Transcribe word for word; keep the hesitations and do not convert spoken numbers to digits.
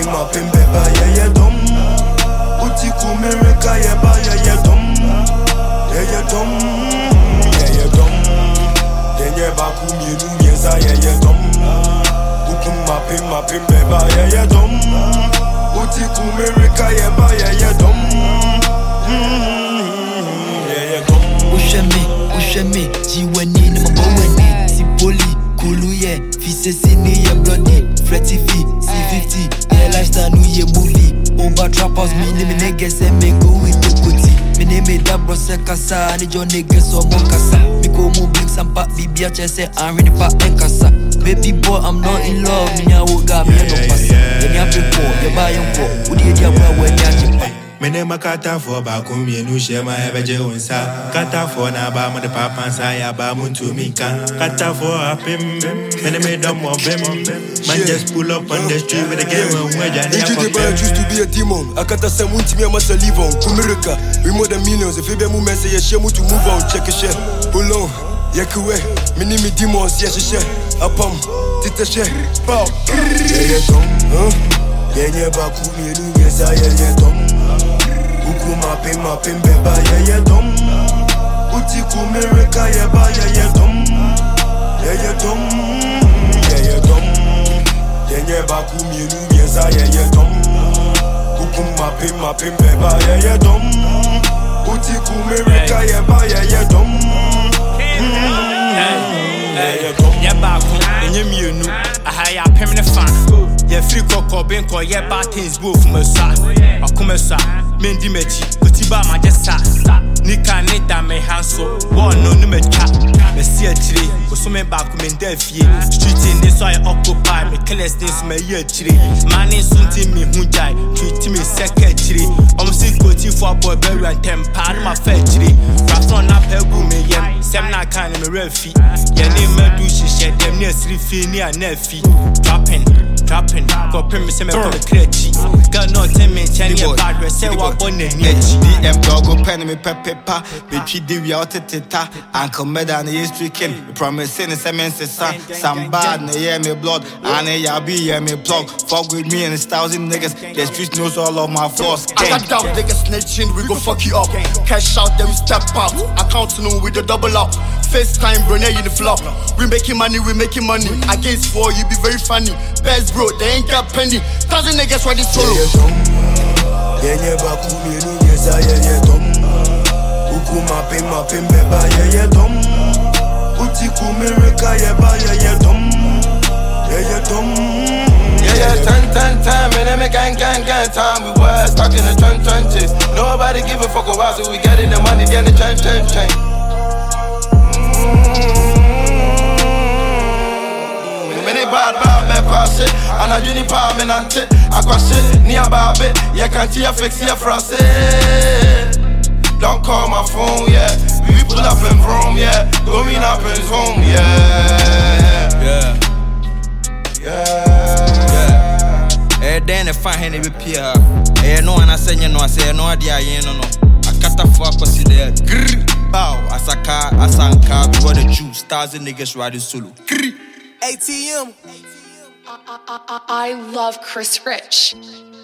mapping, mapping, beba, yeah, yeah, dum. Uti kumirika, yeah, ba, yeah, yeah, dum. Yeah, yeah, dum. Yeah, yeah, dum. Yeah, yeah, baku, mienu, mieza, yeah, yeah, dum. Uku mapping, mapping, beba, yeah, yeah, dum. Uti kumirika, yeah, ba, yeah, yeah, dum. Yeah, yeah, dum. Ushemi, ushemi, jiweni, no maweni. Sipoli, kulu, yeah. Fise ni ye bloody, fretty fee, C fifty, yeah, lifestyle new ye movie. Over trap house, me name niggas and me go with the booty. Me name me da bro se kasa, ni jo niggas so mon kasa. Me go mo bring some pa, bibi a chese, I'm ready pa en kasa. Baby boy, I'm not in love, me nya woga, me no pasa. Ye nya pipo, ye ba yon po, udi ye dia wa we nya chipa. Me ne makata for ba kumye nu shema ebeje unsa kata for na ba mo de papa sa ya ba muntu mika kata for apim me ne me dom of them man just pull up on the street with the game when we jani up I used to be a demon akata se munti me must live on kumirika we more than millions if be mu men say ye shemu to move on check it share pull on yekuwe me ni me demons yes share apam tita share bow yeah yeah dom huh yeah yeah ba kumye nu yesa yeah yeah dom Uku mapping, mapping, beba, yeah, yeah, dum. Uti kumirika, yeah, ba, yeah, yeah, dum. Yeah, yeah, dum. Yeah, yeah, dum. Yeah, yeah, baku, mienu, mieza, yeah, yeah, dum. Uku mapping, mapping, beba, yeah, yeah, dum. Uti kumirika, yeah, ba, yeah, yeah, dum. Yeah, yeah, dum. Yeah, baku, and you mienu. I hire a permanent fan. Yeah, free cocoa, binko, yeah, bad things, go from a side. I come a side. Mendi mechi, kutiba majesa. Nika nita me hanso, one no no me chat. Me see a tree, go so me back me defie. Street in this so I occupy, me careless things me year tree. Money sunti me hunjai, treat me secretary. I'm sick koti for boy berry and temper my fair tree. Rap on up help me yem, sem na can me refi. Your name me do she shed them near three fee near nefi. Dropping, dropping, go pin me se me come crazy. Girl no tell me change your bad say what D M dog go pen me pepepa, be treat the out teta, Uncle Medan is tricking, promising a semen son, some bad na yeah me blood, and a ya be yeah me plug, fuck with me and a thousand niggas, the streets knows all of my flaws. I got down, niggas snitching, we go fuck you up. Cash out, then we step out, accounting with the double up. FaceTime, Brunei in the flop. We making money, we making money. Against four, you be very funny. Best bro, they ain't got penny. Thousand niggas ready solo. Yeah, yeah, baku, mienu, mieza, yeah, yeah, dum. Uku mapping, mapping, beba, yeah, yeah, dum. Uti kumirika, yeah, ba, yeah, yeah, dum. Yeah, yeah, dum. Yeah, yeah, ten, ten, ten, man, they make gang, gang, gang time. We were stuck in the twenty twenties. Nobody give a fuck about, so we getting the money, getting the chain, chain, chain. Bad bad me pass it, and I uni pa me nante. I cross it, near baby, yeah can't you fix your phrase. Don't call my phone, yeah. We pull up in Rome, yeah. Going up in home, yeah. Yeah, yeah, yeah. Eh, then if I had a repair, eh, no one I say you know, I say no idea, you know, no. I cut the fuck was there. Grr, bow, Asaka, Asanka, before the juice, thousand niggas riding solo. Grr. A T M. I, I, I, I love Chris Rich.